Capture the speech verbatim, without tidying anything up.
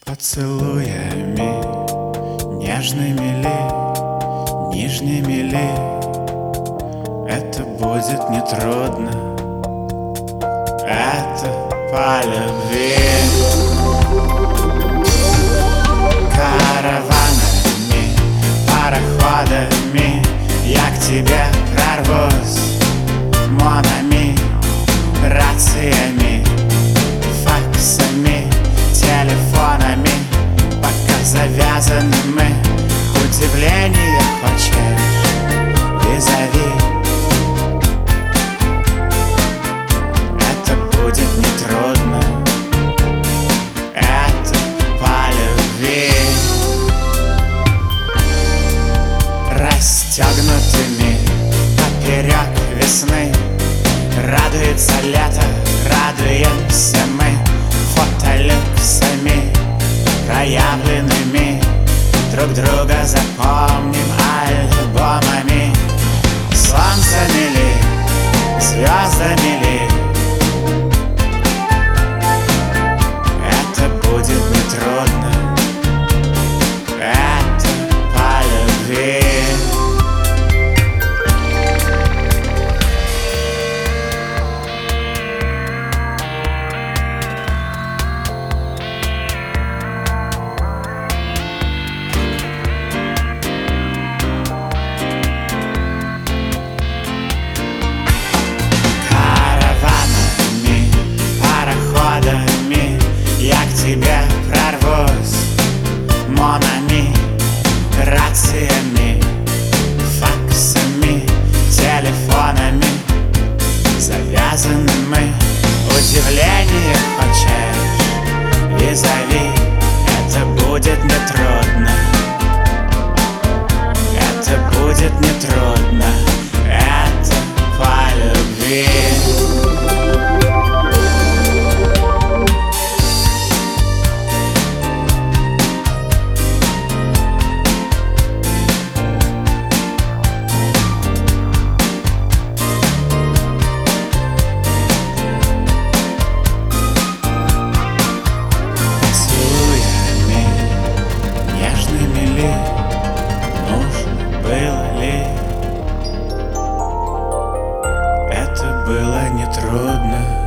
Поцелуями нежными ли, нижними ли, это будет нетрудно, это по любви. Караванами, пароходами я к тебе прорвусь, монами, рациями, факсами, телефонами. Пока завязаны мы, удивление хочешь, визави. Это будет нетрудно, это по любви. Расстегнутыми поперек весны радуется лето, радуемся мы фотолюксами проявленными, друг друга запомним альбомами. Солнцами ли, звездами ли, это будет нетрудно, это по любви. Тебе прорвусь, монами, рациями, факсами, телефонами. Завязаны мы, удивление хочешь, визави. Это будет нетрудно, это будет нетрудно, это по любви. Было нетрудно.